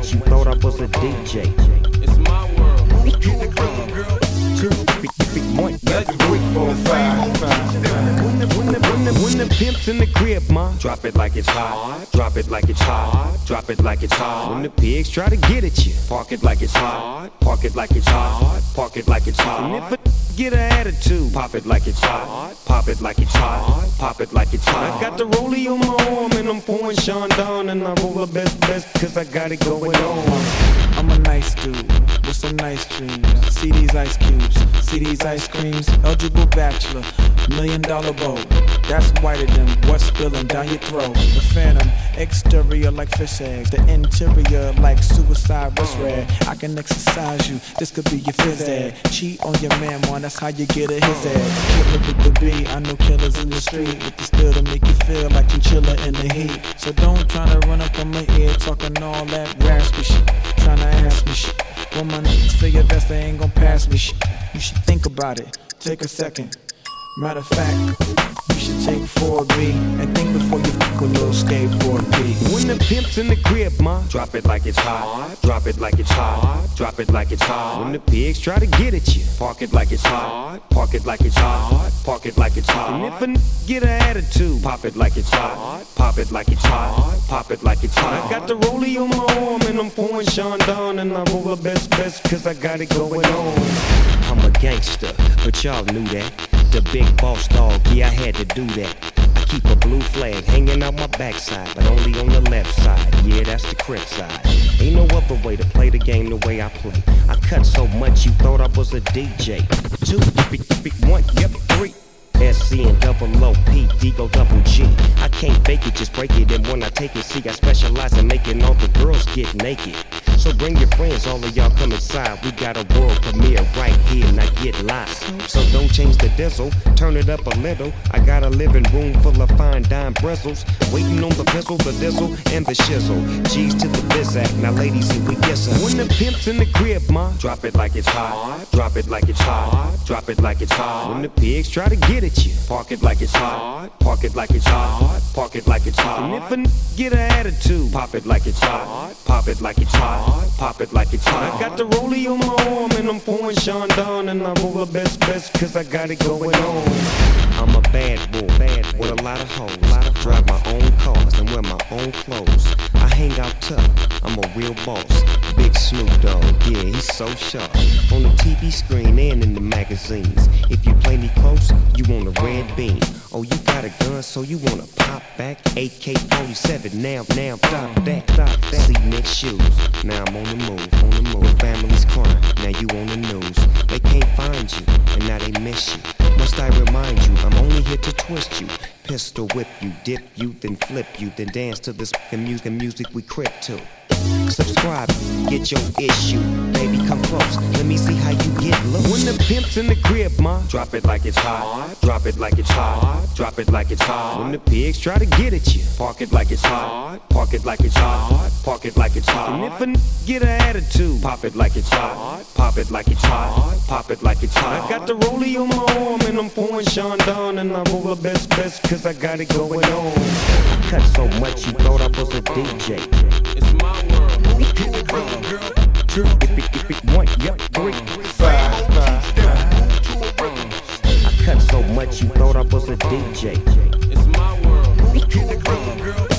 much you thought I was a DJ. It's my world. Hit the club, girl. 2, 3, 4, 5. When the pimp's in the crib, ma, drop it like it's hot. Drop it like it's hot. Drop it like it's hot. When the pigs try to get at you, park it like it's hot. Park it like it's hot. Park it like it's hot. And if a get an attitude, pop it like it's hot. Pop it like it's hot. Pop it like it's hot. I got the rollie on my arm and I'm pouring Sean down and I roll the best cause I got it going on. I'm a nice dude with some nice dreams. See these ice cubes, see these ice creams. Eligible bachelor, $1 million boat. That's whiter than what's spilling down your throat. The phantom, exterior like fish eggs. The interior like suicide wrist red. I can exercise you, this could be your phys ed. Cheat on your man, man, that's how you get a his ed. Killer with the B, I know killers in the street with the still to make you feel like you chillin' in the heat. So don't tryna run up on my ear talking all that raspy shit. Tryna ask me shit. When my niggas figure vest, they ain't gon' pass me shit. You should think about it, take a second. Matter of fact, you should take 4B and think before you fuck a little skateboard B. When the pimp's in the crib, ma, drop it like it's hot. Drop it like it's hot. Drop it like it's hot. When the pigs try to get at you, park it like it's hot. Park it like it's hot. Park it like it's hot. And if a get an attitude, pop it like it's hot. Pop it like it's hot. Pop it like it's hot. I got the rollie on my arm and I'm pouring Sean down and I roll the best cause I got it going on. I'm a gangster, but y'all knew that. The big boss dog, yeah, I had to do that. I keep a blue flag hanging out my backside, but only on the left side. Yeah, that's the crib side. Ain't no other way to play the game the way I play. I cut so much you thought I was a DJ. 2, 3, 1, yep, 3. SC and double OP, D go double G. I can't fake it, just break it. And when I take it, see, I specialize in making all the girls get naked. So bring your friends, all of y'all come inside. We got a world premiere right here, now get lost. So don't change the diesel, turn it up a little. I got a living room full of fine dime bristles. Waiting on the pistol, the diesel, and the shizzle. G's to the biz act, now ladies, here we guess her. When the pimp's in the crib, ma, drop it like it's hot. Drop it like it's hot. Drop it like it's hot. When the pigs try to get at you, park it like it's hot. Park it like it's hot. Park it like it's hot. And if a get an attitude, pop it like it's hot. Pop it like it's hot. Pop it like it's hot. I got the rollie on my arm and I'm pouring Sean down and I roll the best cause I got it going on. I'm a bad boy with a lot of hoes. Drive my own cars and wear my own clothes. I hang out tough, I'm a real boss. Big Snoop Dogg, yeah, he's so sharp. On the TV screen and in the magazines. If you play me close, you want a red beam. Oh, you got a gun, so you wanna pop back? AK-47, now, stop that. See next shoes, now I'm on the move. Your family's crying, now you on the news. They can't find you, and now they miss you. Must I remind you, I'm only here to twist you. Pistol whip you, dip you, then flip you, then dance to this music we crib to. Subscribe, get your issue. Baby, come close, let me see how you get loose. When the pimp's in the crib, ma, drop it like it's hot. Drop it like it's hot. Drop it like it's hot. When the pigs try to get at you, park it like it's hot. Park it like it's hot. Park it like it's hot. And if a get an attitude, pop it like it's hot. Pop it like it's hot. Pop it like it's hot. I got the rollie on my arm and I'm pouring Sean down and I roll the best cause I got it going on. I cut so much you thought I was a DJ. It's my world. Hit the club, girl. 2, 1, yep, 3, 5. I cut so much you thought I was a DJ. It's my world. Hit the club, girl.